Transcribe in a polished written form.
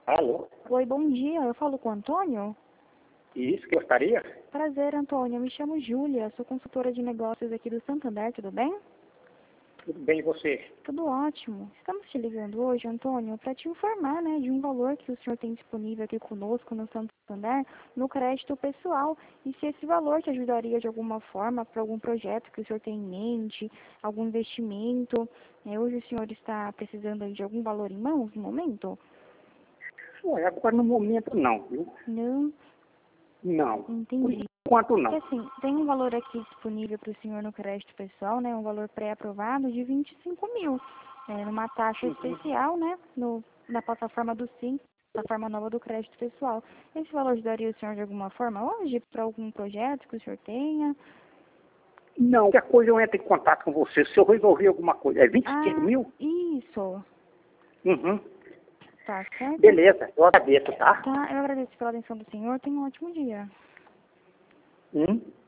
Alô? Oi, bom dia. Eu falo com o Antônio? Isso, gostaria? Prazer, Antônio. Eu me chamo Júlia, sou consultora de negócios aqui do Santander, tudo bem? Tudo bem, e você? Tudo ótimo. Estamos te ligando hoje, Antônio, para te informar, né, de um valor que o senhor tem disponível aqui conosco no Santander, no crédito pessoal, e se esse valor te ajudaria de alguma forma para algum projeto que o senhor tem em mente, algum investimento. Hoje o senhor está precisando aí de algum valor em mãos no momento? Ué, agora no momento não, viu? Não, Não. Por entendi. enquanto Porque, não. assim, tem um valor aqui disponível para o senhor no crédito pessoal, né? Um valor pré-aprovado de 25 mil. Numa taxa especial, né? Na plataforma do Sim, plataforma nova do crédito pessoal. Esse valor ajudaria o senhor de alguma forma hoje para algum projeto que o senhor tenha? Não, qualquer coisa eu entro em contato com você. Se eu resolver alguma coisa. É 25 Ah, mil? isso. Uhum. Tá certo? Beleza, eu agradeço, tá? Tá, eu agradeço pela atenção do senhor. Tenha um ótimo dia.